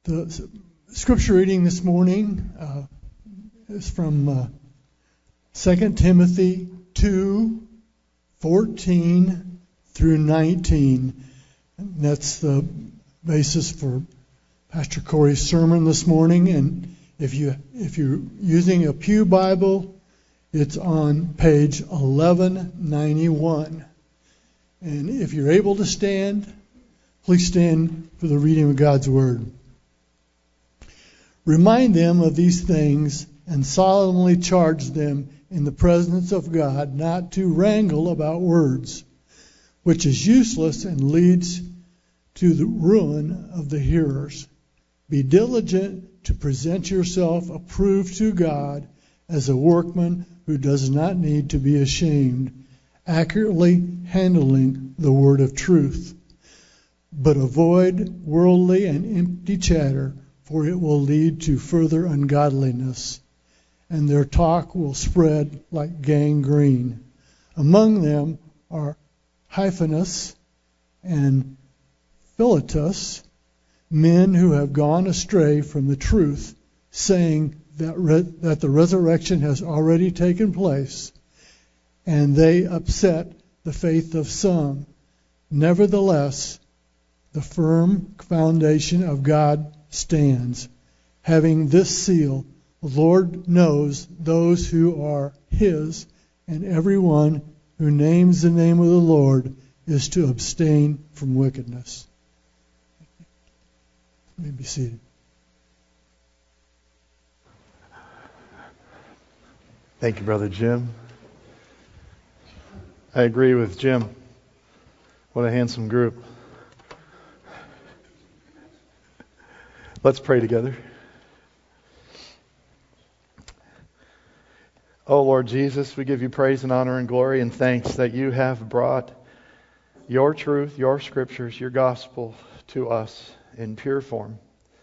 The scripture reading this morning is from 2 Timothy 2:14 through 19. And that's the basis for Pastor Corey's sermon this morning. And if you're using a Pew Bible, it's on page 1191. And if you're able to stand, please stand for the reading of God's Word. Remind them of these things and solemnly charge them in the presence of God not to wrangle about words, which is useless and leads to the ruin of the hearers. Be diligent to present yourself approved to God as a workman who does not need to be ashamed, accurately handling the word of truth. But avoid worldly and empty chatter, for it will lead to further ungodliness, and their talk will spread like gangrene. Among them are Hyphaeus and Philetus, men who have gone astray from the truth, saying that the resurrection has already taken place, and they upset the faith of some. Nevertheless, the firm foundation of God stands, having this seal: the Lord knows those who are His, and everyone who names the name of the Lord is to abstain from wickedness. You may be seated. Thank you, Brother Jim. I agree with Jim. What a handsome group. Let's pray together. Oh, Lord Jesus, we give you praise and honor and glory and thanks that you have brought your truth, your scriptures, your gospel to us in pure form.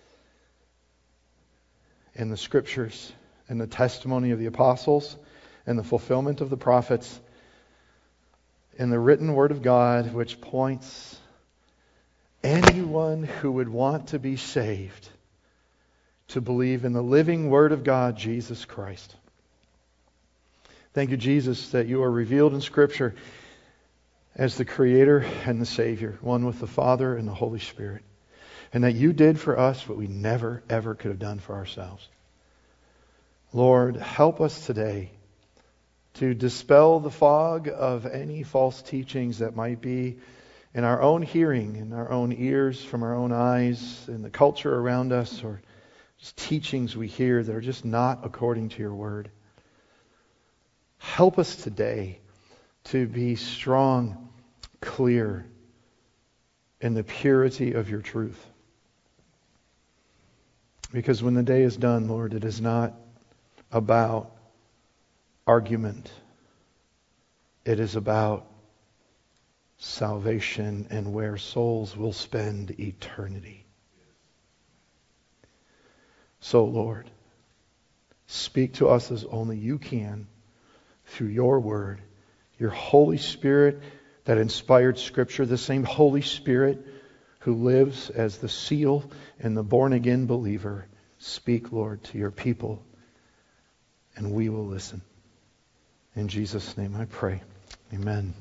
In the scriptures and the testimony of the apostles and the fulfillment of the prophets, in the written word of God, which points anyone who would want to be saved to believe in the living Word of God, Jesus Christ. Thank you, Jesus, that you are revealed in Scripture as the Creator and the Savior, one with the Father and the Holy Spirit, and that you did for us what we never, ever could have done for ourselves. Lord, help us today to dispel the fog of any false teachings that might be in our own hearing, in our own ears, from our own eyes, in the culture around us, or just teachings we hear that are just not according to your word. Help us today to be strong, clear in the purity of your truth. Because when the day is done, Lord, it is not about argument. It is about salvation and where souls will spend eternity. So, Lord, speak to us as only you can through your word, your Holy Spirit that inspired Scripture, the same Holy Spirit who lives as the seal in the born-again believer. Speak, Lord, to your people, and we will listen. In Jesus' name I pray. Amen.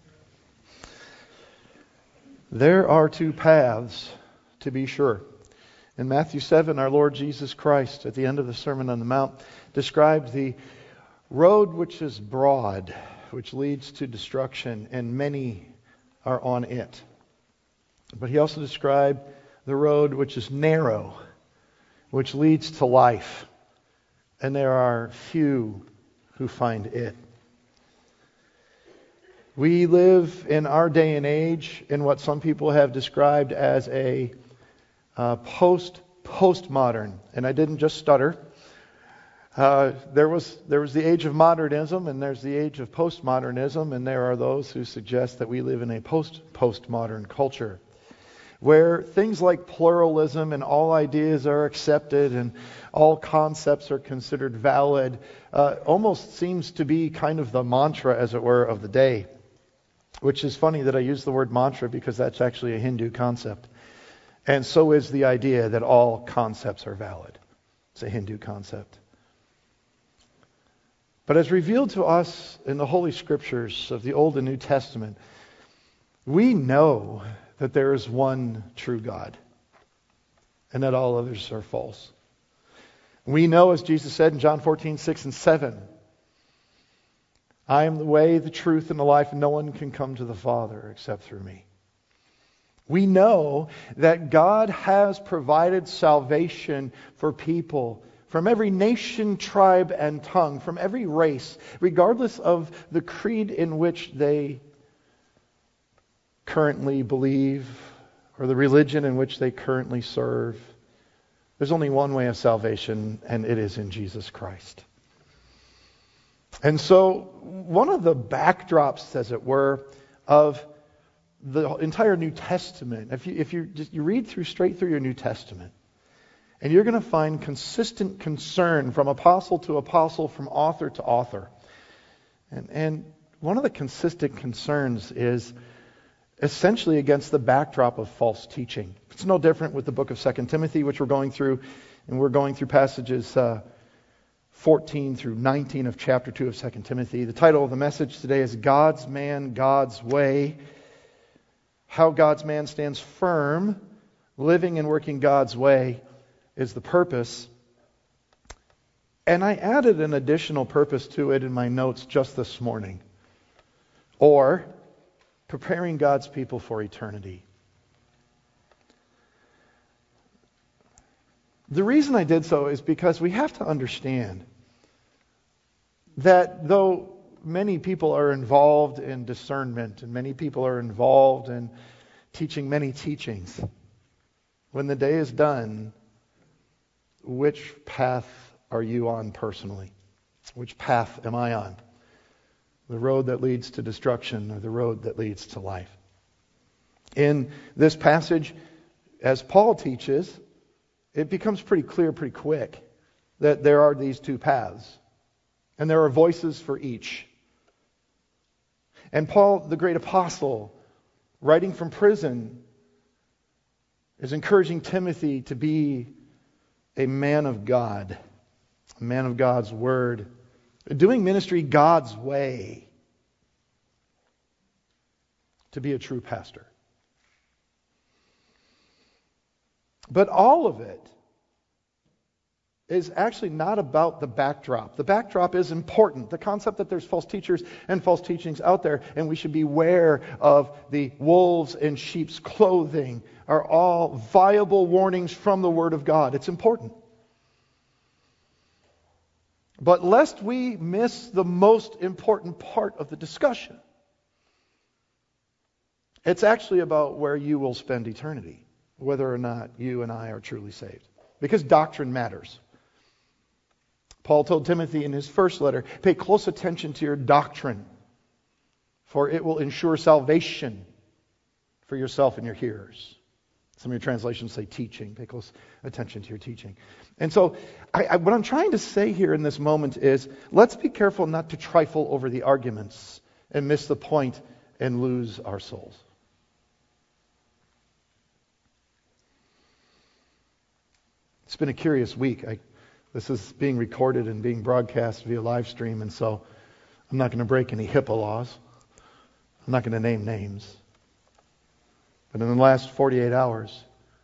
There are two paths, to be sure. In Matthew 7, our Lord Jesus Christ, at the end of the Sermon on the Mount, described the road which is broad, which leads to destruction, and many are on it. But he also described the road which is narrow, which leads to life, and there are few who find it. We live in our day and age in what some people have described as a postmodern, and I didn't just stutter. There was the age of modernism, and there's the age of postmodernism, and there are those who suggest that we live in a postmodern culture, where things like pluralism and all ideas are accepted and all concepts are considered valid, almost seems to be kind of the mantra, as it were, of the day. Which is funny that I use the word mantra, because that's actually a Hindu concept. And so is the idea that all concepts are valid. It's a Hindu concept. But as revealed to us in the Holy Scriptures of the Old and New Testament, we know that there is one true God and that all others are false. We know, as Jesus said in John 14:6 and 7, I am the way, the truth, and the life, and no one can come to the Father except through me. We know that God has provided salvation for people from every nation, tribe, and tongue, from every race, regardless of the creed in which they currently believe or the religion in which they currently serve. There's only one way of salvation, and it is in Jesus Christ. And so, one of the backdrops, as it were, of the entire New Testament, if you read straight through your New Testament, and you're going to find consistent concern from apostle to apostle, from author to author. And one of the consistent concerns is essentially against the backdrop of false teaching. It's no different with the book of 2 Timothy, which we're going through, and we're going through passages 14 through 19 of chapter 2 of 2 Timothy. The title of the message today is God's Man, God's Way. How God's man stands firm, living and working God's way is the purpose. And I added an additional purpose to it in my notes just this morning. Or, preparing God's people for eternity. The reason I did so is because we have to understand that though many people are involved in discernment and many people are involved in teaching many teachings, when the day is done, which path are you on personally? Which path am I on? The road that leads to destruction or the road that leads to life? In this passage, as Paul teaches, it becomes pretty clear pretty quick that there are these two paths. And there are voices for each. And Paul, the great apostle, writing from prison, is encouraging Timothy to be a man of God, a man of God's Word, doing ministry God's way, to be a true pastor. But all of it is actually not about the backdrop. The backdrop is important. The concept that there's false teachers and false teachings out there, and we should beware of the wolves in sheep's clothing, are all viable warnings from the Word of God. It's important. But lest we miss the most important part of the discussion, it's actually about where you will spend eternity, whether or not you and I are truly saved. Because doctrine matters. Paul told Timothy in his first letter, pay close attention to your doctrine, for it will ensure salvation for yourself and your hearers. Some of your translations say teaching. Pay close attention to your teaching. And so, what I'm trying to say here in this moment is, let's be careful not to trifle over the arguments and miss the point and lose our souls. It's been a curious week. This is being recorded and being broadcast via live stream, and so I'm not going to break any HIPAA laws. I'm not going to name names. But in the last 48 hours,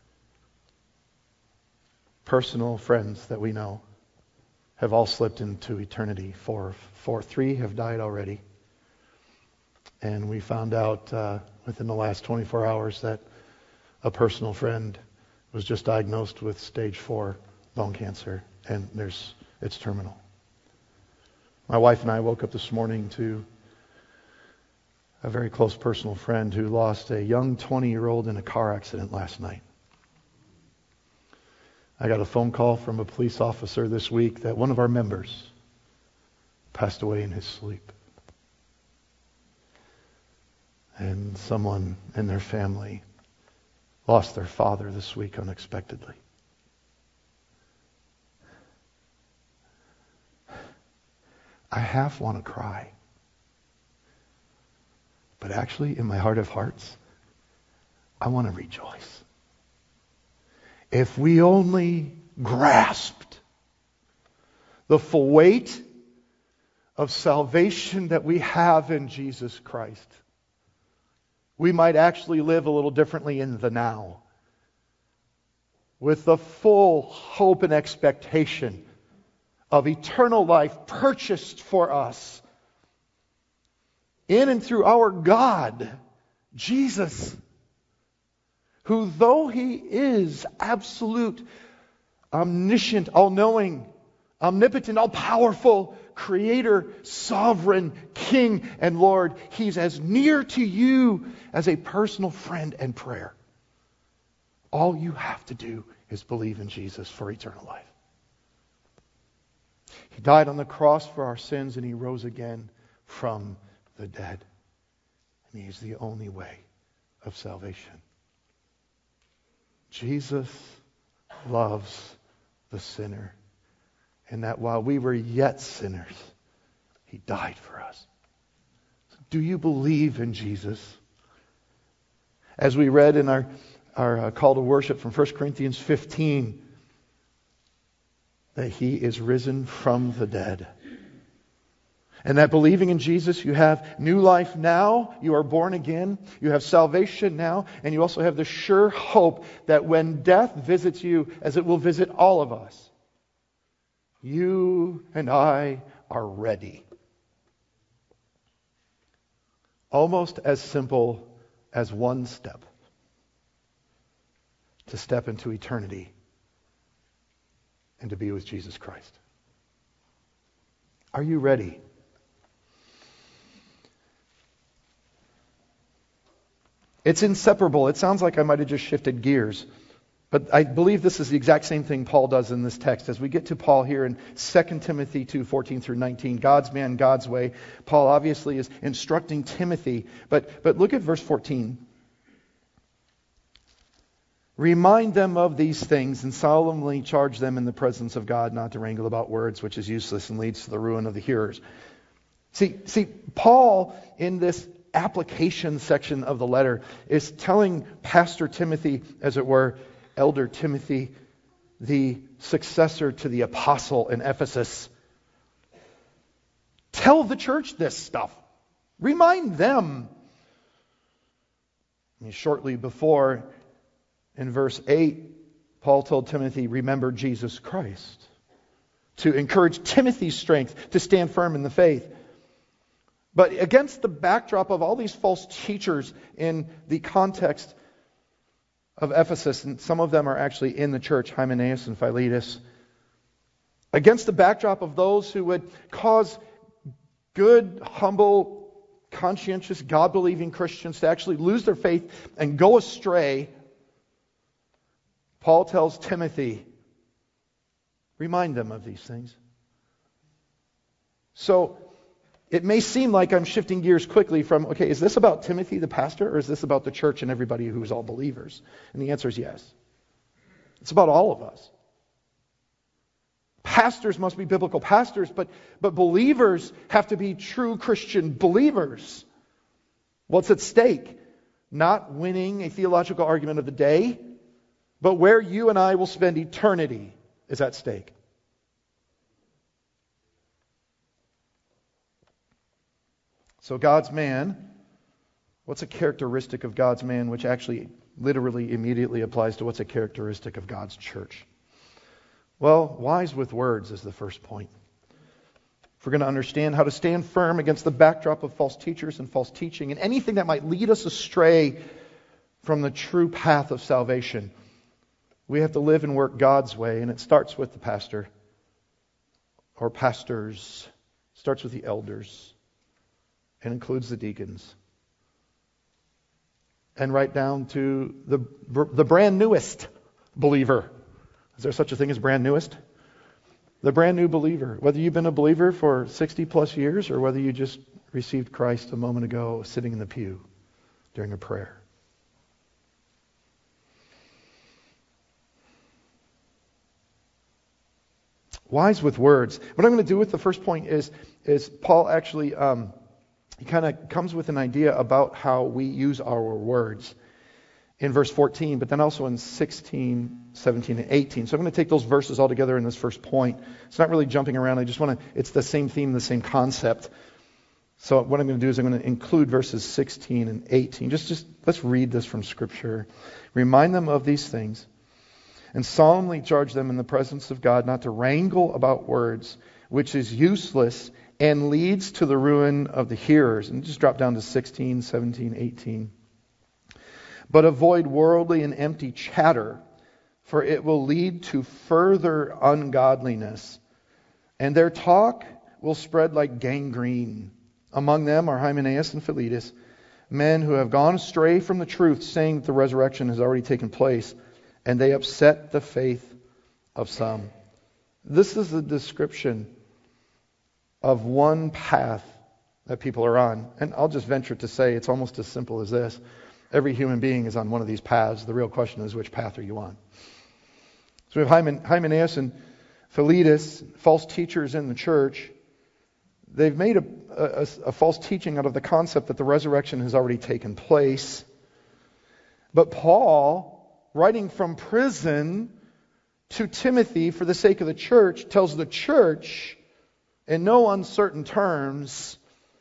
personal friends that we know have all slipped into eternity. Three have died already. And we found out within the last 24 hours that a personal friend was just diagnosed with stage 4 bone cancer, and it's terminal. My wife and I woke up this morning to a very close personal friend who lost a young 20-year-old in a car accident last night. I got a phone call from a police officer this week that one of our members passed away in his sleep. And someone in their family lost their father this week unexpectedly. I half want to cry. But actually, in my heart of hearts, I want to rejoice. If we only grasped the full weight of salvation that we have in Jesus Christ, we might actually live a little differently in the now, with the full hope and expectation of eternal life purchased for us in and through our God, Jesus, who, though He is absolute, omniscient, all-knowing, omnipotent, all-powerful, Creator, Sovereign, King, and Lord, He's as near to you as a personal friend and prayer. All you have to do is believe in Jesus for eternal life. He died on the cross for our sins, and He rose again from the dead. And He is the only way of salvation. Jesus loves the sinner, and that while we were yet sinners, He died for us. So do you believe in Jesus? As we read in our call to worship from 1 Corinthians 15, that He is risen from the dead. And that believing in Jesus, you have new life now, you are born again, you have salvation now, and you also have the sure hope that when death visits you, as it will visit all of us, you and I are ready. Almost as simple as one step. To step into eternity and to be with Jesus Christ. Are you ready? It's inseparable. It sounds like I might have just shifted gears. But I believe this is the exact same thing Paul does in this text. As we get to Paul here in 2 Timothy 2:14 through 19, God's man, God's way. Paul obviously is instructing Timothy. But look at verse 14. Remind them of these things and solemnly charge them in the presence of God not to wrangle about words, which is useless and leads to the ruin of the hearers. See, Paul in this application section of the letter is telling Pastor Timothy, as it were, Elder Timothy, the successor to the apostle in Ephesus, tell the church this stuff. Remind them. Shortly before, in verse 8, Paul told Timothy, remember Jesus Christ, to encourage Timothy's strength to stand firm in the faith. But against the backdrop of all these false teachers in the context of Ephesus, and some of them are actually in the church, Hymenaeus and Philetus, against the backdrop of those who would cause good, humble, conscientious, God-believing Christians to actually lose their faith and go astray, Paul tells Timothy, remind them of these things. So, it may seem like I'm shifting gears quickly from, okay, is this about Timothy the pastor, or is this about the church and everybody who is all believers? And the answer is yes. It's about all of us. Pastors must be biblical pastors, but believers have to be true Christian believers. What's at stake? Not winning a theological argument of the day, but where you and I will spend eternity is at stake. So God's man, what's a characteristic of God's man which actually literally immediately applies to what's a characteristic of God's church? Well, wise with words is the first point. If we're going to understand how to stand firm against the backdrop of false teachers and false teaching and anything that might lead us astray from the true path of salvation, we have to live and work God's way, and it starts with the pastor or pastors. It starts with the elders and includes the deacons. And right down to the brand newest believer. Is there such a thing as brand newest? The brand new believer. Whether you've been a believer for 60 plus years or whether you just received Christ a moment ago sitting in the pew during a prayer. Wise with words. What I'm going to do with the first point is Paul actually, he kind of comes with an idea about how we use our words. in verse 14, but then also in 16, 17, and 18. So I'm going to take those verses all together in this first point. It's not really jumping around. It's the same theme, the same concept. So what I'm going to do is I'm going to include verses 16 and 18. Just let's read this from Scripture. Remind them of these things, and solemnly charge them in the presence of God not to wrangle about words, which is useless and leads to the ruin of the hearers. And just drop down to 16, 17, 18. But avoid worldly and empty chatter, for it will lead to further ungodliness, and their talk will spread like gangrene. Among them are Hymenaeus and Philetus, men who have gone astray from the truth, saying that the resurrection has already taken place, and they upset the faith of some. This is a description of one path that people are on. And I'll just venture to say it's almost as simple as this. Every human being is on one of these paths. The real question is, which path are you on? So we have Hymenaeus and Philetus, false teachers in the church. They've made a false teaching out of the concept that the resurrection has already taken place. But Paul, writing from prison to Timothy for the sake of the church, tells the church in no uncertain terms,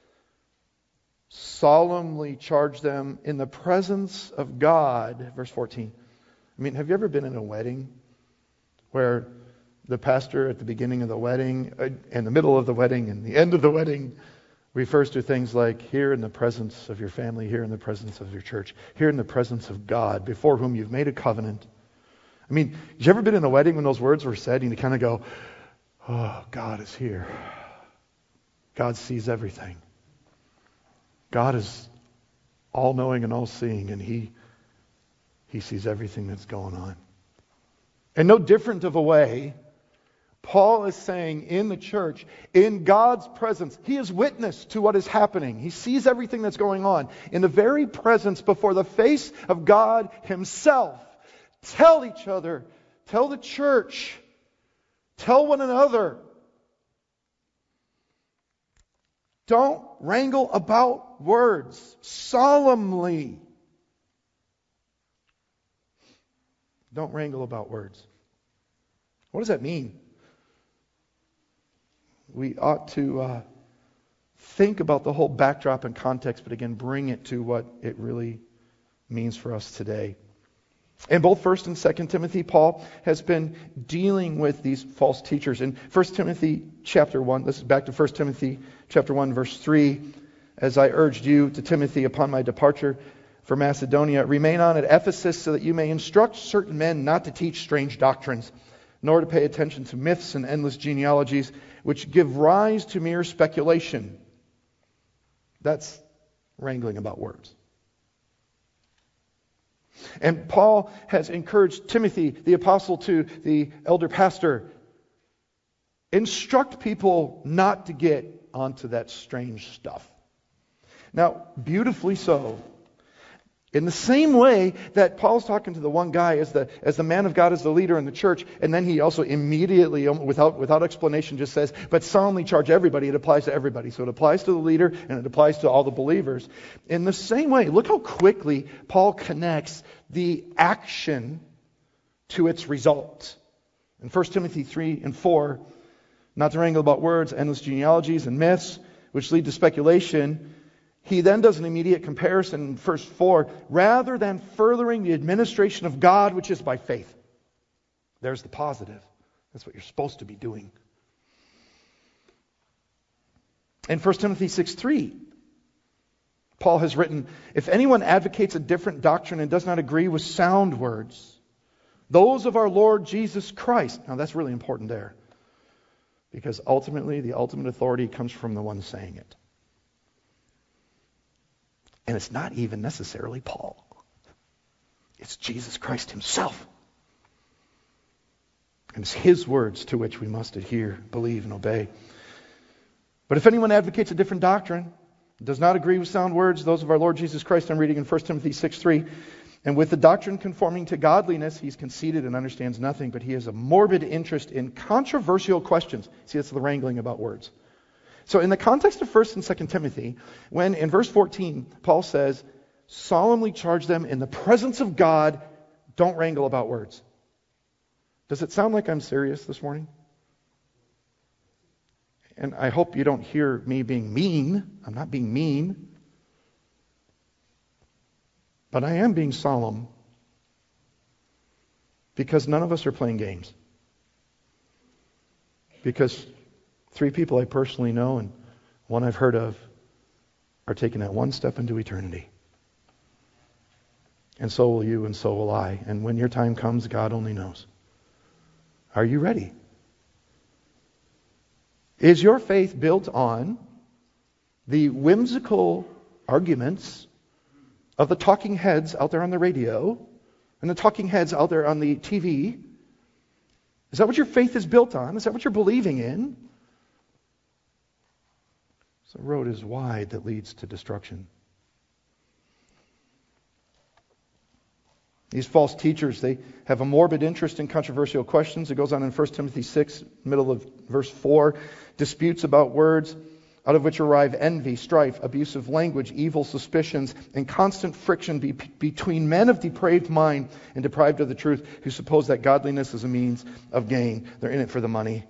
solemnly charge them in the presence of God. Verse 14. I mean, have you ever been in a wedding where the pastor at the beginning of the wedding, in the middle of the wedding, and the end of the wedding refers to things like, here in the presence of your family, here in the presence of your church, here in the presence of God, before whom you've made a covenant. I mean, have you ever been in a wedding when those words were said and you kind of go, oh, God is here. God sees everything. God is all-knowing and all-seeing, and He sees everything that's going on. And no different of a way, Paul is saying in the church, in God's presence, he is witness to what is happening. He sees everything that's going on. In the very presence, before the face of God Himself, tell each other, tell the church, tell one another, don't wrangle about words. Solemnly. Don't wrangle about words. What does that mean? We ought to think about the whole backdrop and context, but again, bring it to what it really means for us today. In both 1 and 2 Timothy, Paul has been dealing with these false teachers. In 1 Timothy chapter 1, this is back to 1 Timothy chapter 1, verse 3, as I urged you to Timothy upon my departure for Macedonia, remain on at Ephesus so that you may instruct certain men not to teach strange doctrines, nor to pay attention to myths and endless genealogies, which give rise to mere speculation. That's wrangling about words. And Paul has encouraged Timothy, the apostle to the elder pastor, instruct people not to get onto that strange stuff. Now, beautifully so. In the same way that Paul's talking to the one guy as the man of God, as the leader in the church, and then he also immediately, without explanation, just says, but solemnly charge everybody. It applies to everybody. So it applies to the leader and it applies to all the believers. In the same way, look how quickly Paul connects the action to its result. In 1 Timothy 3 and 4, not to wrangle about words, endless genealogies and myths, which lead to speculation. He then does an immediate comparison in verse 4. Rather than furthering the administration of God, which is by faith. There's the positive. That's what you're supposed to be doing. In 1 Timothy 6:3, Paul has written, if anyone advocates a different doctrine and does not agree with sound words, those of our Lord Jesus Christ. Now that's really important there. Because ultimately, the ultimate authority comes from the one saying it. And it's not even necessarily Paul. It's Jesus Christ Himself. And it's His words to which we must adhere, believe, and obey. But if anyone advocates a different doctrine, does not agree with sound words, those of our Lord Jesus Christ, I'm reading in 1 Timothy 6:3, and with the doctrine conforming to godliness, he's conceited and understands nothing, but he has a morbid interest in controversial questions. See, that's the wrangling about words. So in the context of 1 and 2 Timothy, when in verse 14, Paul says, solemnly charge them in the presence of God, don't wrangle about words. Does it sound like I'm serious this morning? And I hope you don't hear me being mean. I'm not being mean. But I am being solemn because none of us are playing games. Because 3 people I personally know and one I've heard of are taking that one step into eternity. And so will you, and so will I. And when your time comes, God only knows. Are you ready? Is your faith built on the whimsical arguments of the talking heads out there on the radio and the talking heads out there on the TV? Is that what your faith is built on? Is that what you're believing in? The road is wide that leads to destruction. These false teachers, they have a morbid interest in controversial questions. It goes on in 1 Timothy 6, middle of verse 4. Disputes about words, out of which arrive envy, strife, abusive language, evil suspicions, and constant friction between men of depraved mind and deprived of the truth, who suppose that godliness is a means of gain. They're in it for the money.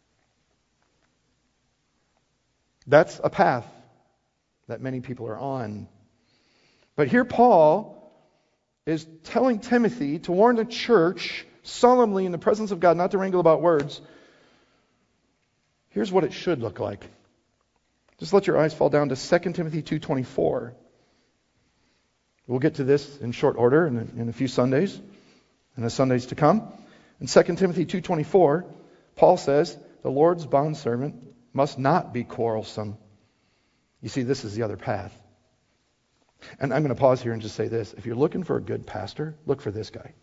That's a path that many people are on. But here Paul is telling Timothy to warn the church solemnly in the presence of God not to wrangle about words. Here's what it should look like. Just let your eyes fall down to 2 Timothy 2:24. We'll get to this in short order in a few Sundays, in the Sundays to come. In 2 Timothy 2:24, Paul says, the Lord's bondservant must not be quarrelsome. You see, this is the other path. And I'm going to pause here and just say this. If you're looking for a good pastor, look for this guy.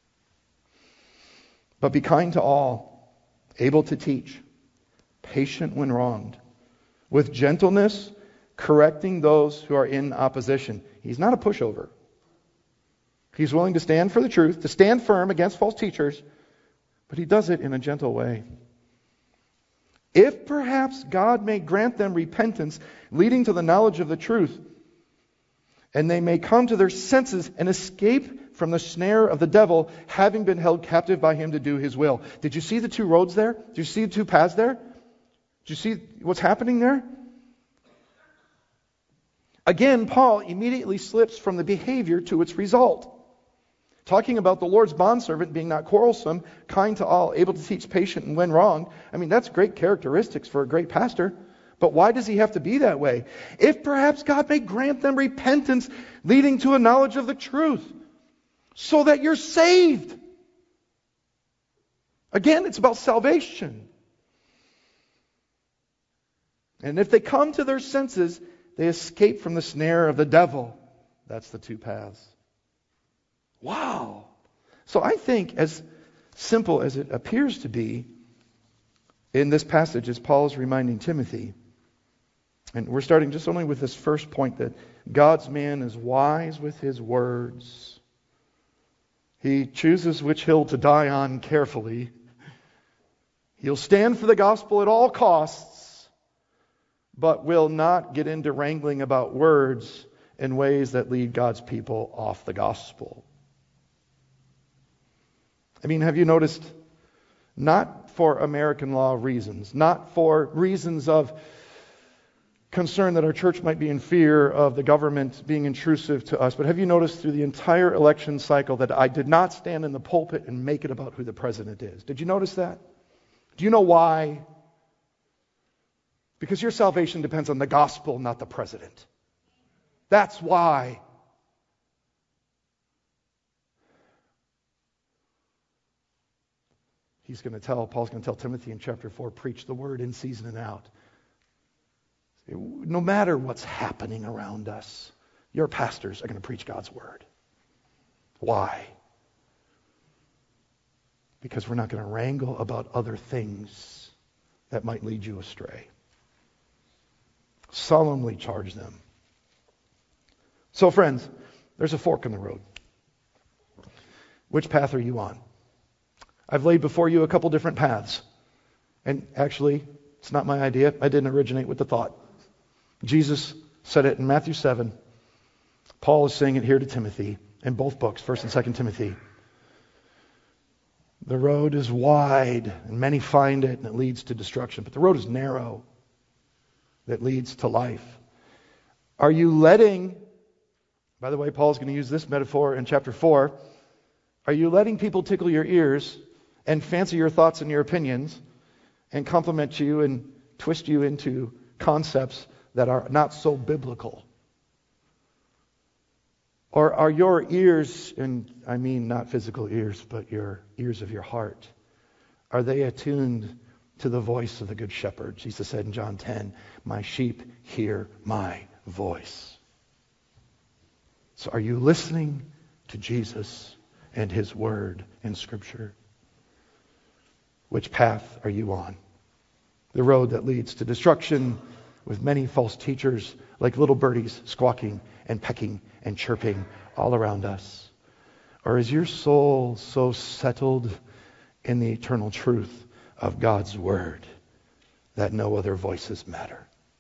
But be kind to all, able to teach, patient when wronged, with gentleness, correcting those who are in opposition. He's not a pushover. He's willing to stand for the truth, to stand firm against false teachers, but he does it in a gentle way. If perhaps God may grant them repentance, leading to the knowledge of the truth, and they may come to their senses and escape from the snare of the devil, having been held captive by him to do his will. Did you see the 2 roads there? Did you see the 2 paths there? Did you see what's happening there? Again, Paul immediately slips from the behavior to its result. Talking about the Lord's bondservant being not quarrelsome, kind to all, able to teach, patient, and when wrong. I mean, that's great characteristics for a great pastor. But why does he have to be that way? If perhaps God may grant them repentance, leading to a knowledge of the truth, so that you're saved. Again, it's about salvation. And if they come to their senses, they escape from the snare of the devil. That's the 2 paths. Wow. So I think, as simple as it appears to be in this passage, as Paul is reminding Timothy, and we're starting just only with this first point, that God's man is wise with his words. He chooses which hill to die on carefully. He'll stand for the gospel at all costs, but will not get into wrangling about words in ways that lead God's people off the gospel. I mean, have you noticed, not for American law reasons, not for reasons of concern that our church might be in fear of the government being intrusive to us, but have you noticed through the entire election cycle that I did not stand in the pulpit and make it about who the president is? Did you notice that? Do you know why? Because your salvation depends on the gospel, not the president. That's why. Paul's going to tell Timothy in chapter 4, preach the word in season and out. No matter what's happening around us, your pastors are going to preach God's word. Why? Because we're not going to wrangle about other things that might lead you astray. Solemnly charge them. So friends, there's a fork in the road. Which path are you on? I've laid before you a couple different paths. And actually, it's not my idea. I didn't originate with the thought. Jesus said it in Matthew 7. Paul is saying it here to Timothy in both books, 1 and 2 Timothy. The road is wide, and many find it, and it leads to destruction. But the road is narrow, that leads to life. Are you letting, by the way, Paul's going to use this metaphor in chapter 4, are you letting people tickle your ears and fancy your thoughts and your opinions and compliment you and twist you into concepts that are not so biblical? Or are your ears, and I mean not physical ears, but your ears of your heart, are they attuned to the voice of the Good Shepherd? Jesus said in John 10, "My sheep hear my voice." So are you listening to Jesus and His Word in Scripture? Which path are you on? The road that leads to destruction, with many false teachers like little birdies squawking and pecking and chirping all around us? Or is your soul so settled in the eternal truth of God's Word that no other voices matter?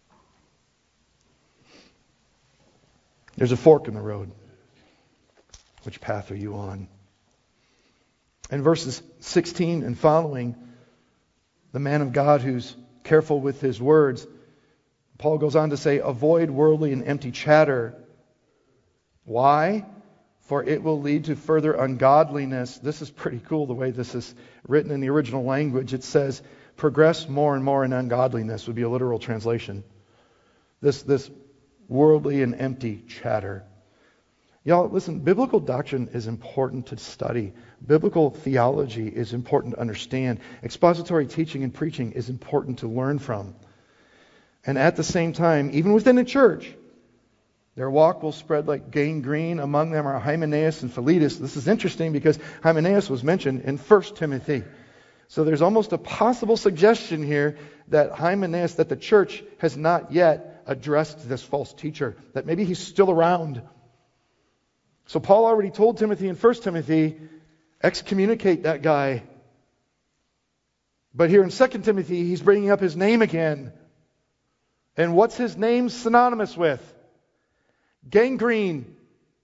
There's a fork in the road. Which path are you on? In verses 16 and following, the man of God who's careful with his words, Paul goes on to say, avoid worldly and empty chatter. Why? For it will lead to further ungodliness. This is pretty cool the way this is written in the original language. It says, progress more and more in ungodliness would be a literal translation. This worldly and empty chatter. Y'all, listen, biblical doctrine is important to study. Biblical theology is important to understand. Expository teaching and preaching is important to learn from. And at the same time, even within the church, their walk will spread like gangrene. Among them are Hymenaeus and Philetus. This is interesting because Hymenaeus was mentioned in 1 Timothy. So there's almost a possible suggestion here that Hymenaeus, that the church has not yet addressed this false teacher, that maybe he's still around. So Paul already told Timothy in 1 Timothy, excommunicate that guy. But here in 2 Timothy, he's bringing up his name again. And what's his name synonymous with? Gangrene.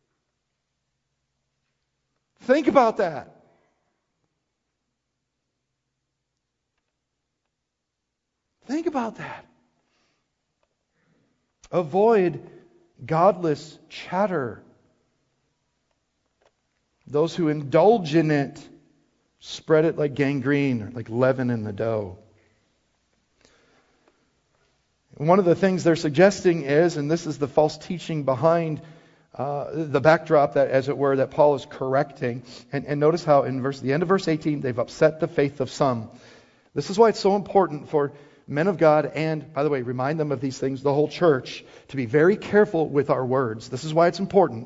Think about that. Think about that. Avoid godless chatter. Those who indulge in it spread it like gangrene, or like leaven in the dough. One of the things they're suggesting is, and this is the false teaching behind the backdrop, that, as it were, that Paul is correcting. And notice how in the end of verse 18, they've upset the faith of some. This is why it's so important for men of God, and, by the way, remind them of these things, the whole church, to be very careful with our words. This is why it's important.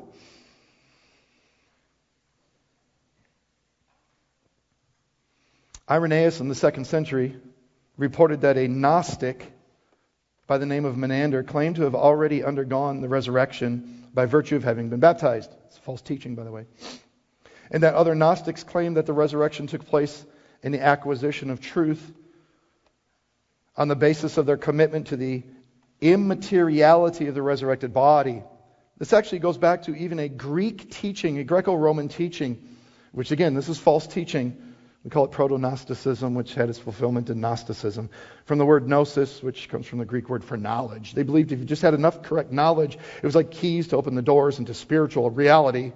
Irenaeus in the 2nd century reported that a Gnostic by the name of Menander claimed to have already undergone the resurrection by virtue of having been baptized. It's false teaching, by the way. And that other Gnostics claimed that the resurrection took place in the acquisition of truth on the basis of their commitment to the immateriality of the resurrected body. This actually goes back to even a Greek teaching, a Greco-Roman teaching, which again, this is false teaching. We call it proto-Gnosticism, which had its fulfillment in Gnosticism. From the word gnosis, which comes from the Greek word for knowledge. They believed if you just had enough correct knowledge, it was like keys to open the doors into spiritual reality.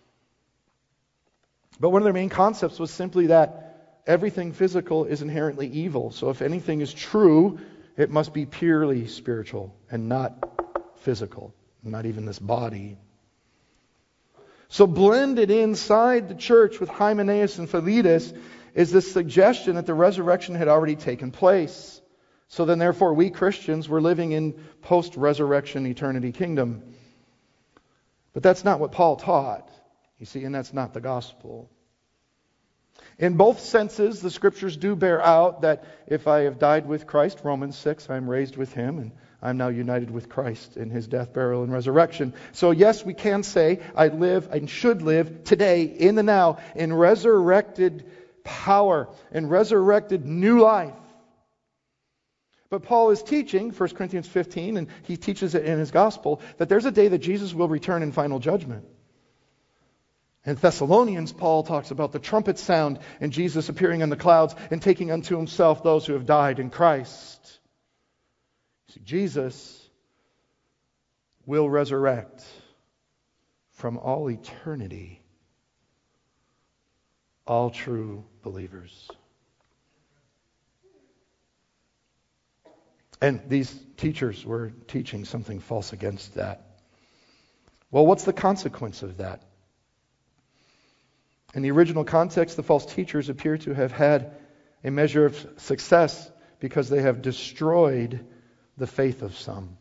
But one of their main concepts was simply that everything physical is inherently evil. So if anything is true, it must be purely spiritual and not physical, not even this body. So blended inside the church with Hymenaeus and Philetus is this suggestion that the resurrection had already taken place. So then therefore we Christians were living in post-resurrection eternity kingdom. But that's not what Paul taught, you see, and that's not the gospel. In both senses, the Scriptures do bear out that if I have died with Christ, Romans 6, I am raised with Him, and I'm now united with Christ in His death, burial, and resurrection. So yes, we can say I live and should live today, in the now, in resurrected power, in resurrected new life. But Paul is teaching, 1 Corinthians 15, and he teaches it in his gospel, that there's a day that Jesus will return in final judgment. In Thessalonians, Paul talks about the trumpet sound and Jesus appearing in the clouds and taking unto himself those who have died in Christ. See, Jesus will resurrect from all eternity all true believers. And these teachers were teaching something false against that. Well, what's the consequence of that? In the original context, the false teachers appear to have had a measure of success because they have destroyed the faith of some.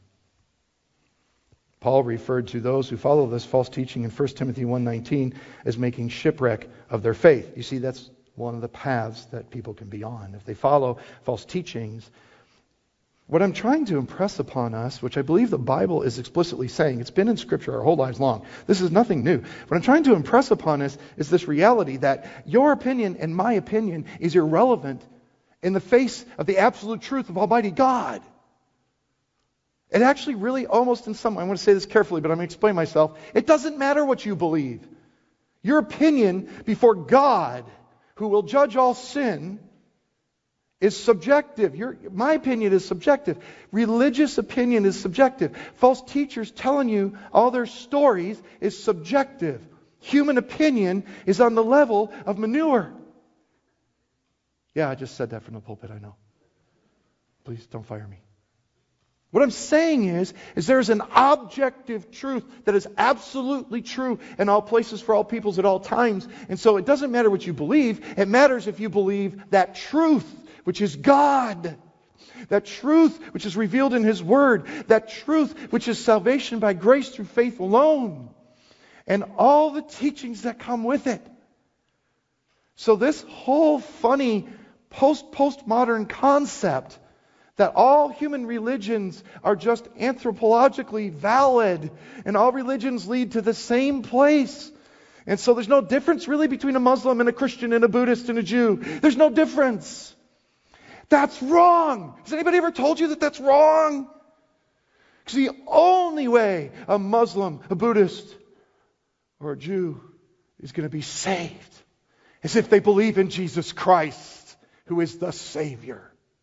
Paul referred to those who follow this false teaching in 1 Timothy 1:19 as making shipwreck of their faith. You see, that's one of the paths that people can be on. If they follow false teachings, what I'm trying to impress upon us, which I believe the Bible is explicitly saying, it's been in Scripture our whole lives long. This is nothing new. What I'm trying to impress upon us is this reality that your opinion and my opinion is irrelevant in the face of the absolute truth of Almighty God. It actually really almost in some way, I want to say this carefully, but I'm going to explain myself. It doesn't matter what you believe. Your opinion before God, who will judge all sin, is subjective. My opinion is subjective. Religious opinion is subjective. False teachers telling you all their stories is subjective. Human opinion is on the level of manure. Yeah, I just said that from the pulpit, I know. Please don't fire me. What I'm saying is there's an objective truth that is absolutely true in all places for all peoples at all times. And so it doesn't matter what you believe. It matters if you believe that truth, which is God. That truth which is revealed in His Word. That truth which is salvation by grace through faith alone. And all the teachings that come with it. So this whole funny postmodern concept that all human religions are just anthropologically valid and all religions lead to the same place. And so there's no difference really between a Muslim and a Christian and a Buddhist and a Jew. There's no difference. That's wrong. Has anybody ever told you that that's wrong? Because the only way a Muslim, a Buddhist, or a Jew is going to be saved is if they believe in Jesus Christ, who is the Savior.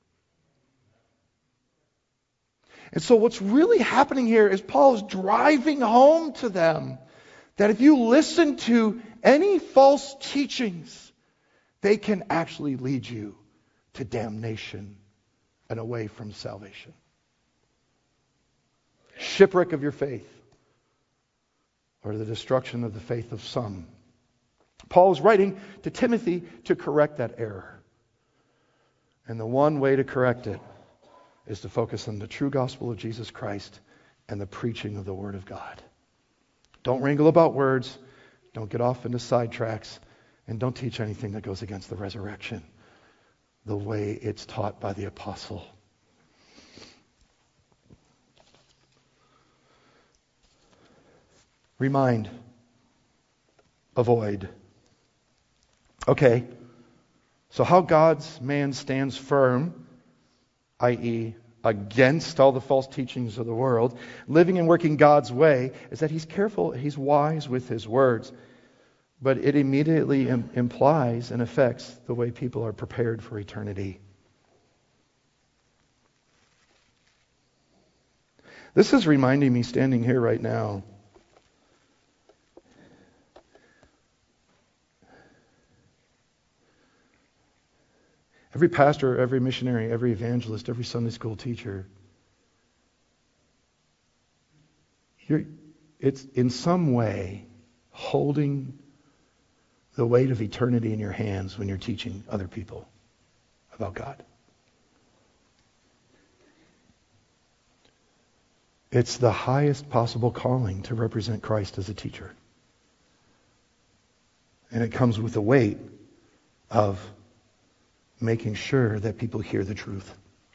And so what's really happening here is Paul is driving home to them that if you listen to any false teachings, they can actually lead you to damnation and away from salvation. Shipwreck of your faith, or the destruction of the faith of some. Paul is writing to Timothy to correct that error. And the one way to correct it is to focus on the true gospel of Jesus Christ and the preaching of the Word of God. Don't wrangle about words. Don't get off into sidetracks. And don't teach anything that goes against the resurrection, the way it's taught by the apostle. Remind. Avoid. Okay. So how God's man stands firm, i.e., against all the false teachings of the world, living and working God's way, is that he's careful, he's wise with his words. But it immediately implies and affects the way people are prepared for eternity. This is reminding me, standing here right now, every pastor, every missionary, every evangelist, every Sunday school teacher, it's in some way holding the weight of eternity in your hands when you're teaching other people about God. It's the highest possible calling to represent Christ as a teacher. And it comes with the weight of making sure that people hear the truth.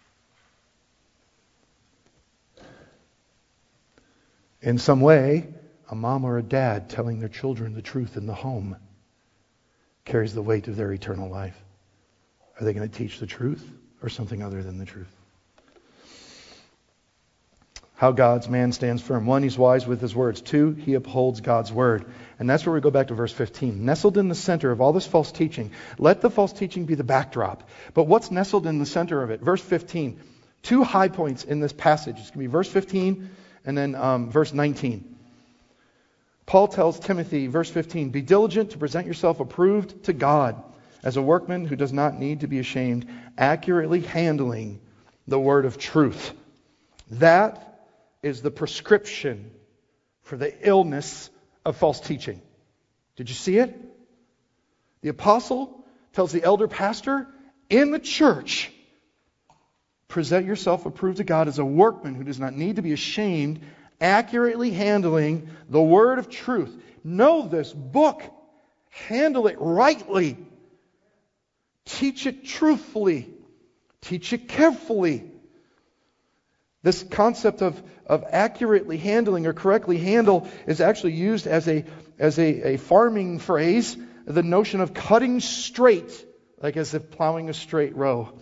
In some way, a mom or a dad telling their children the truth in the home carries the weight of their eternal life. Are they going to teach the truth or something other than the truth? How God's man stands firm. 1, he's wise with his words. 2, he upholds God's word. And that's where we go back to verse 15. Nestled in the center of all this false teaching. Let the false teaching be the backdrop. But what's nestled in the center of it? Verse 15. 2 high points in this passage. It's going to be verse 15 and then verse 19. Paul tells Timothy, verse 15, be diligent to present yourself approved to God as a workman who does not need to be ashamed, accurately handling the word of truth. That is the prescription for the illness of false teaching. Did you see it? The apostle tells the elder pastor in the church, present yourself approved to God as a workman who does not need to be ashamed, accurately handling the word of truth. Know this book. Handle it rightly. Teach it truthfully. Teach it carefully. This concept of accurately handling or correctly handle is actually used as a farming phrase. The notion of cutting straight, like as if plowing a straight row.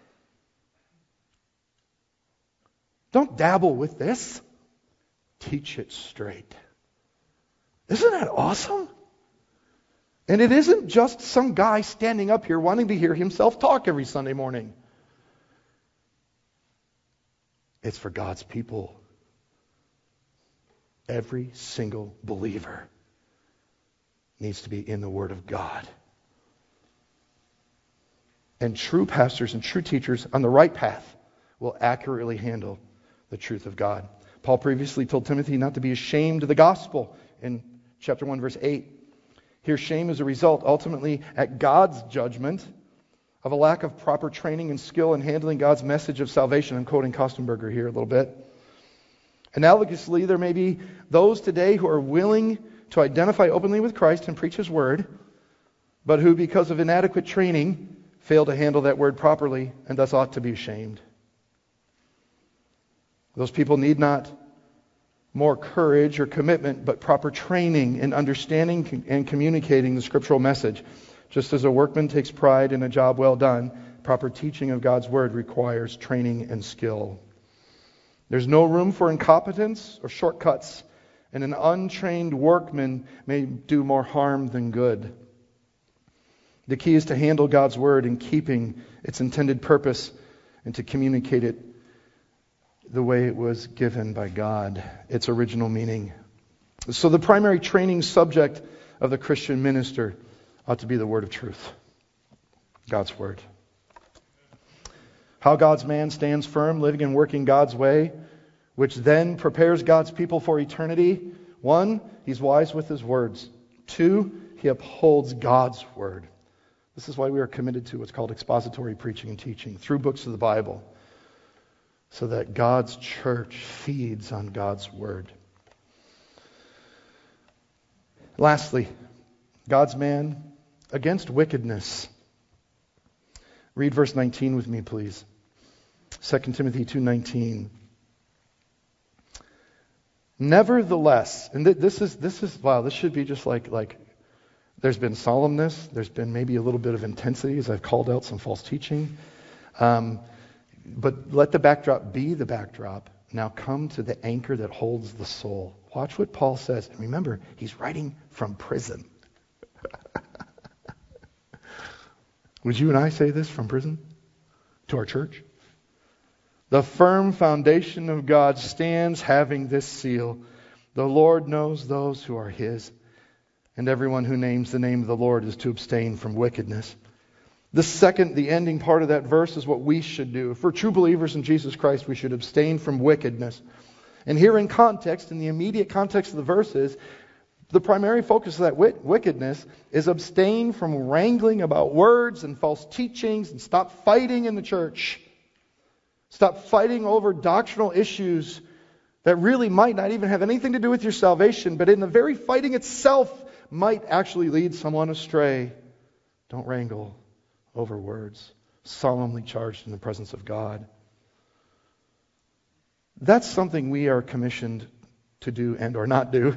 Don't dabble with this. Teach it straight. Isn't that awesome? And it isn't just some guy standing up here wanting to hear himself talk every Sunday morning. It's for God's people. Every single believer needs to be in the Word of God. And true pastors and true teachers on the right path will accurately handle the truth of God. Paul previously told Timothy not to be ashamed of the gospel in chapter 1, verse 8. Here, shame is a result, ultimately, at God's judgment of a lack of proper training and skill in handling God's message of salvation. I'm quoting Kostenberger here a little bit. Analogously, there may be those today who are willing to identify openly with Christ and preach His word, but who, because of inadequate training, fail to handle that word properly and thus ought to be ashamed. Those people need not more courage or commitment, but proper training in understanding and communicating the scriptural message. Just as a workman takes pride in a job well done, proper teaching of God's word requires training and skill. There's no room for incompetence or shortcuts, and an untrained workman may do more harm than good. The key is to handle God's word in keeping its intended purpose and to communicate it the way it was given by God, its original meaning. So the primary training subject of the Christian minister ought to be the word of truth. God's word. How God's man stands firm, living and working God's way, which then prepares God's people for eternity. 1, he's wise with his words. 2, he upholds God's word. This is why we are committed to what's called expository preaching and teaching through books of the Bible, so that God's church feeds on God's word. Lastly, God's man against wickedness. Read verse 19 with me, please. 2 Timothy 2:19. Nevertheless, and this is wow, this should be just like there's been solemnness, there's been maybe a little bit of intensity as I've called out some false teaching. But let the backdrop be the backdrop. Now come to the anchor that holds the soul. Watch what Paul says. And remember, he's writing from prison. Would you and I say this from prison to our church? The firm foundation of God stands having this seal. The Lord knows those who are His, and everyone who names the name of the Lord is to abstain from wickedness. The ending part of that verse is what we should do. For true believers in Jesus Christ, we should abstain from wickedness. And here in context, in the immediate context of the verses, the primary focus of that wickedness is abstain from wrangling about words and false teachings, and stop fighting in the church. Stop fighting over doctrinal issues that really might not even have anything to do with your salvation, but in the very fighting itself might actually lead someone astray. Don't wrangle over words, solemnly charged in the presence of God. That's something we are commissioned to do and or not do.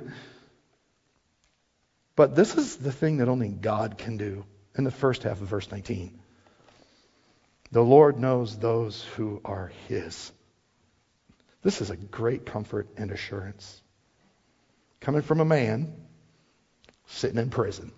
But this is the thing that only God can do in the first half of verse 19. The Lord knows those who are His. This is a great comfort and assurance. Coming from a man sitting in prison.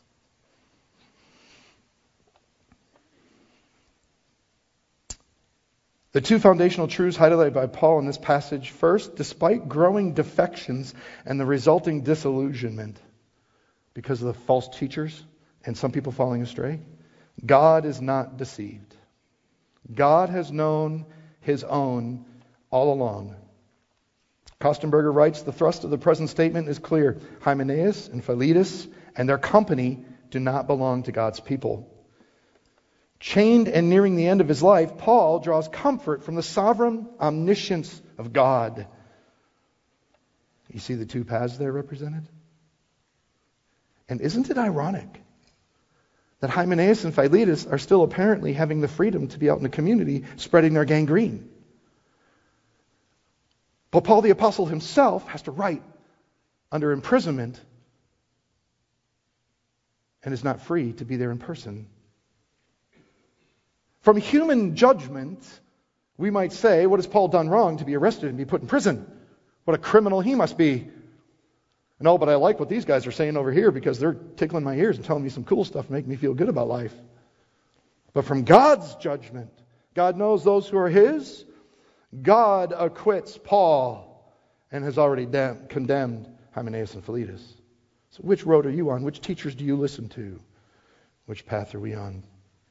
The two foundational truths highlighted by Paul in this passage. First, despite growing defections and the resulting disillusionment because of the false teachers and some people falling astray, God is not deceived. God has known his own all along. Kostenberger writes, the thrust of the present statement is clear. Hymenaeus and Philetus and their company do not belong to God's people. Chained and nearing the end of his life, Paul draws comfort from the sovereign omniscience of God. You see the two paths there represented? And isn't it ironic that Hymenaeus and Philetus are still apparently having the freedom to be out in the community spreading their gangrene? But Paul the Apostle himself has to write under imprisonment and is not free to be there in person. From human judgment, we might say, what has Paul done wrong to be arrested and be put in prison? What a criminal he must be. No, but I like what these guys are saying over here because they're tickling my ears and telling me some cool stuff and making me feel good about life. But from God's judgment, God knows those who are his. God acquits Paul and has already condemned Hymenaeus and Philetus. So which road are you on? Which teachers do you listen to? Which path are we on?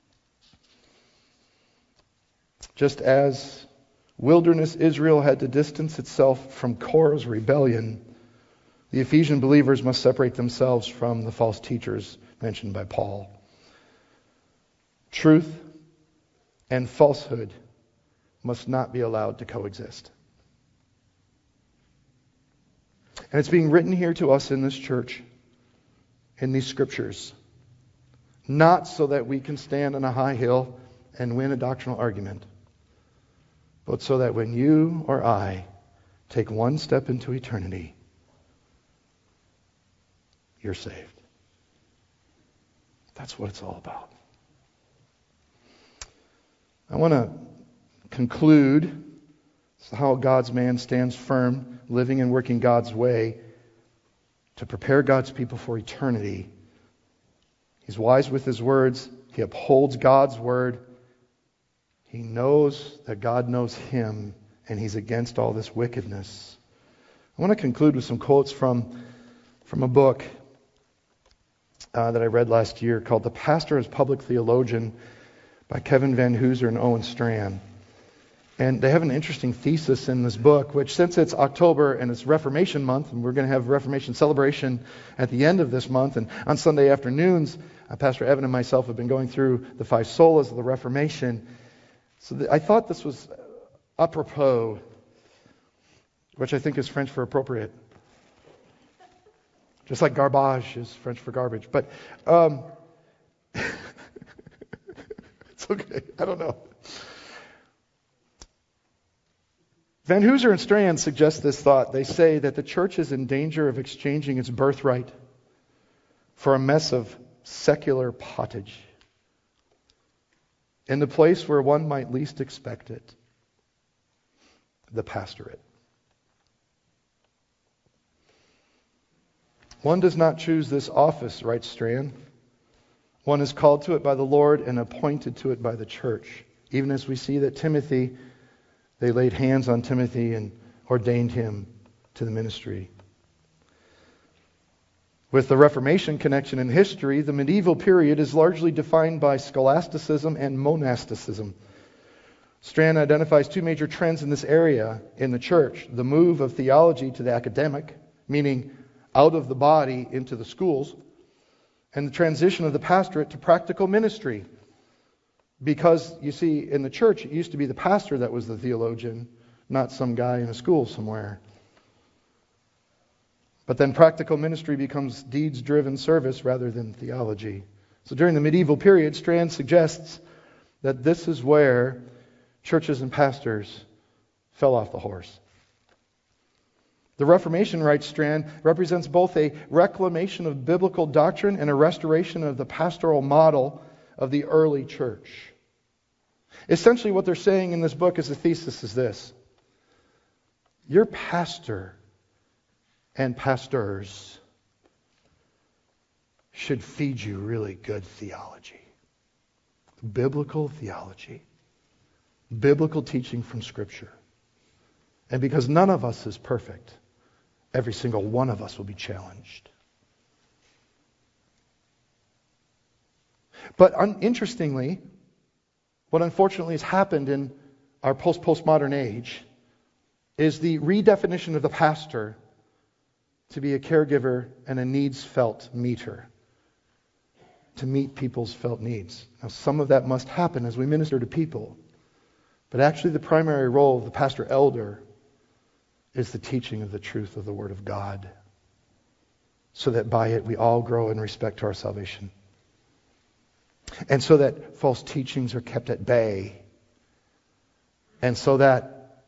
Just as wilderness Israel had to distance itself from Korah's rebellion, the Ephesian believers must separate themselves from the false teachers mentioned by Paul. Truth and falsehood must not be allowed to coexist. And it's being written here to us in this church, in these scriptures, not so that we can stand on a high hill and win a doctrinal argument, but so that when you or I take one step into eternity, you're saved. That's what it's all about. I want to conclude how God's man stands firm, living and working God's way to prepare God's people for eternity. He's wise with his words. He upholds God's word. He knows that God knows him, and he's against all this wickedness. I want to conclude with some quotes from a book that I read last year called The Pastor as Public Theologian by Kevin Van Hooser and Owen Strachan. And they have an interesting thesis in this book, which since it's October and it's Reformation Month, and we're going to have Reformation celebration at the end of this month, and on Sunday afternoons, Pastor Evan and myself have been going through the 5 solas of the Reformation. So I thought this was apropos, which I think is French for appropriate. Just like garbage is French for garbage. But it's okay. I don't know. Van Hooser and Strachan suggest this thought. They say that the church is in danger of exchanging its birthright for a mess of secular pottage in the place where one might least expect it, the pastorate. One does not choose this office, writes Strachan. One is called to it by the Lord and appointed to it by the church. Even as we see that Timothy, they laid hands on Timothy and ordained him to the ministry. With the Reformation connection in history, the medieval period is largely defined by scholasticism and monasticism. Strachan identifies 2 major trends in this area in the church. The move of theology to the academic, meaning out of the body into the schools, and the transition of the pastorate to practical ministry. Because, you see, in the church, it used to be the pastor that was the theologian, not some guy in a school somewhere. But then practical ministry becomes deeds-driven service rather than theology. So during the medieval period, Strachan suggests that this is where churches and pastors fell off the horse. The Reformation, writes Strachan, represents both a reclamation of biblical doctrine and a restoration of the pastoral model of the early church. Essentially what they're saying in this book as a thesis is this: Your pastor and pastors should feed you really good theology. Biblical theology. Biblical teaching from Scripture. And because none of us is perfect, every single one of us will be challenged. But interestingly, what unfortunately has happened in our postmodern age is the redefinition of the pastor to be a caregiver and a needs-felt meter, to meet people's felt needs. Now, some of that must happen as we minister to people, but actually the primary role of the pastor elder is the teaching of the truth of the Word of God, so that by it we all grow in respect to our salvation. And so that false teachings are kept at bay. And so that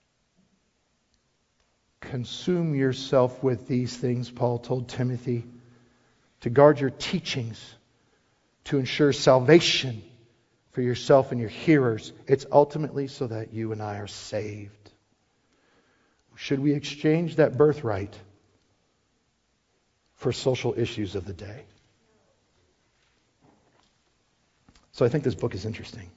consume yourself with these things, Paul told Timothy, to guard your teachings, to ensure salvation for yourself and your hearers. It's ultimately so that you and I are saved. Should we exchange that birthright for social issues of the day? So I think this book is interesting.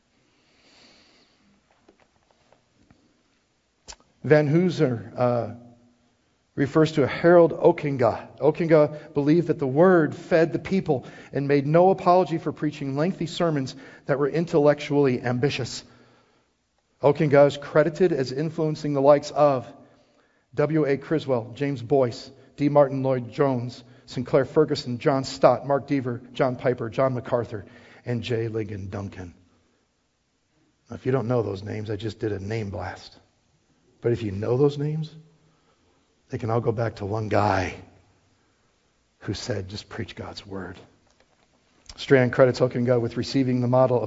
Van Hooser refers to Harold Ockenga. Ockenga believed that the Word fed the people and made no apology for preaching lengthy sermons that were intellectually ambitious. Ockenga is credited as influencing the likes of W.A. Criswell, James Boyce, D. Martin Lloyd-Jones, Sinclair Ferguson, John Stott, Mark Deaver, John Piper, John MacArthur, and J. Ligon Duncan. Now, if you don't know those names, I just did a name blast. But if you know those names, they can all go back to one guy who said, just preach God's Word. Strand credits Ockenga with recovering the model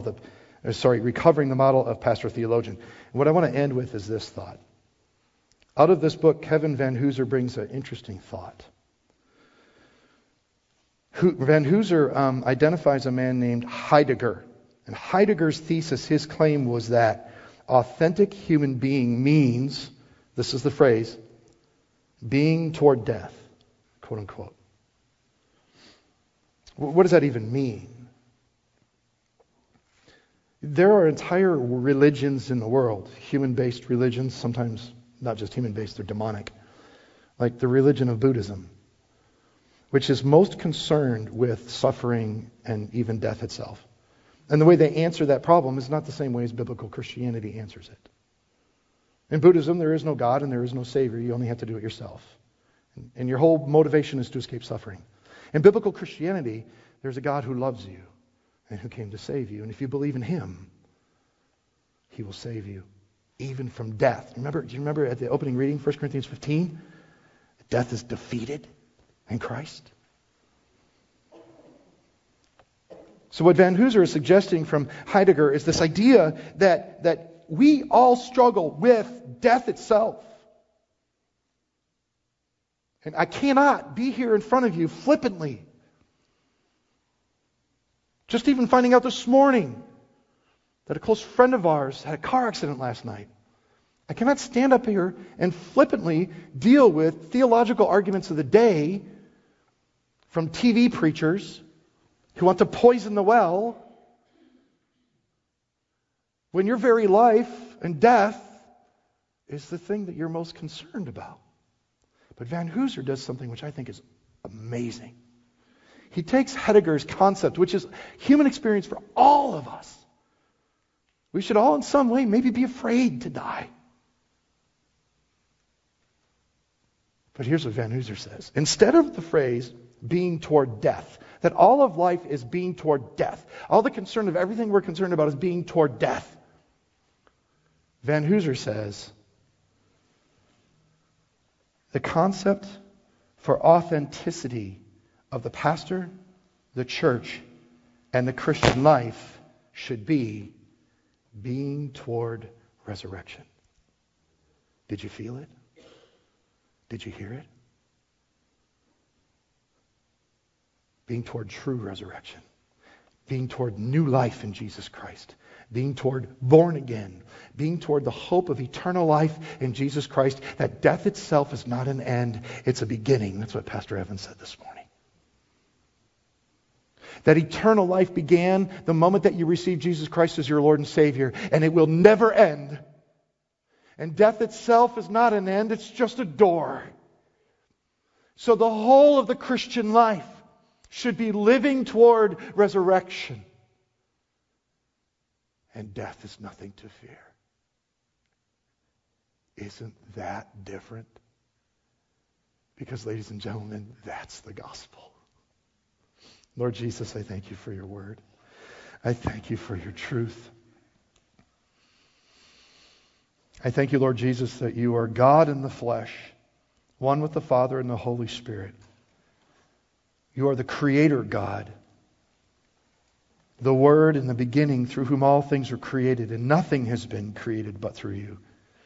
of pastor theologian. And what I want to end with is this thought. Out of this book, Kevin Van Hooser brings an interesting thought. Van Hooser identifies a man named Heidegger. And Heidegger's thesis, his claim was that authentic human being means, this is the phrase, being toward death, quote unquote. What does that even mean? There are entire religions in the world, human-based religions, sometimes not just human-based, they're demonic, like the religion of Buddhism, which is most concerned with suffering and even death itself. And the way they answer that problem is not the same way as biblical Christianity answers it. In Buddhism, there is no God and there is no Savior. You only have to do it yourself. And your whole motivation is to escape suffering. In biblical Christianity, there's a God who loves you and who came to save you. And if you believe in Him, He will save you, even from death. Do you remember at the opening reading, 1 Corinthians 15? Death is defeated in Christ. So what Van Hooser is suggesting from Heidegger is this idea that we all struggle with death itself. And I cannot be here in front of you flippantly. Just even finding out this morning that a close friend of ours had a car accident last night. I cannot stand up here and flippantly deal with theological arguments of the day from TV preachers who want to poison the well when your very life and death is the thing that you're most concerned about. But Van Hooser does something which I think is amazing. He takes Heidegger's concept, which is human experience for all of us. We should all in some way maybe be afraid to die. But here's what Van Hooser says. Instead of the phrase being toward death, that all of life is being toward death. All the concern of everything we're concerned about is being toward death. Van Hooser says, the concept for authenticity of the pastor, the church, and the Christian life should be being toward resurrection. Did you feel it? Did you hear it? Being toward true resurrection. Being toward new life in Jesus Christ. Being toward born again. being toward the hope of eternal life in Jesus Christ, that death itself is not an end, it's a beginning. That's what Pastor Evan said this morning. That eternal life began the moment that you received Jesus Christ as your Lord and Savior, and it will never end. And death itself is not an end, it's just a door. So the whole of the Christian life should be living toward resurrection. And death is nothing to fear. Isn't that different? Because, ladies and gentlemen, that's the gospel. Lord Jesus, I thank you for your word. I thank you for your truth. I thank you, Lord Jesus, that you are God in the flesh, one with the Father and the Holy Spirit. You are the Creator God, the Word in the beginning, through whom all things are created, and nothing has been created but through you.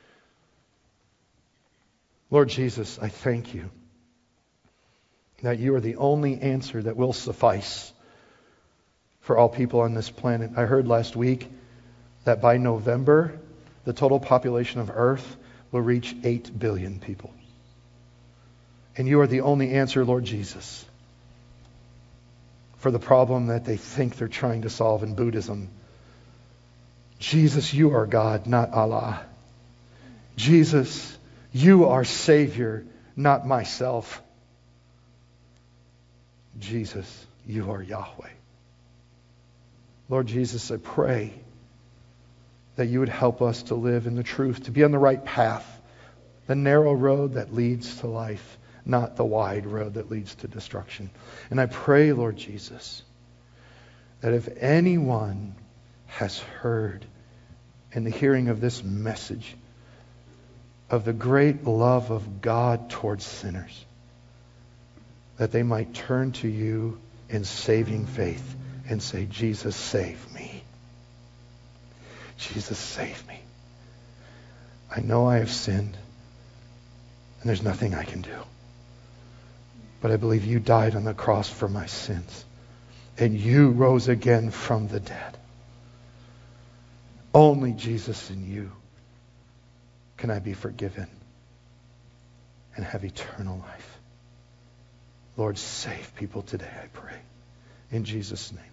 Lord Jesus, I thank you that you are the only answer that will suffice for all people on this planet. I heard last week that by November, the total population of Earth will reach 8 billion people. And you are the only answer, Lord Jesus, for the problem that they think they're trying to solve in Buddhism. Jesus, you are God, not Allah. Jesus, you are Savior, not myself. Jesus, you are Yahweh. Lord Jesus, I pray that you would help us to live in the truth, to be on the right path, the narrow road that leads to life, not the wide road that leads to destruction. And I pray, Lord Jesus, that if anyone has heard in the hearing of this message of the great love of God towards sinners, that they might turn to you in saving faith and say, Jesus, save me. Jesus, save me. I know I have sinned, and there's nothing I can do. But I believe you died on the cross for my sins, and you rose again from the dead. Only Jesus in you can I be forgiven and have eternal life. Lord, save people today, I pray. In Jesus' name.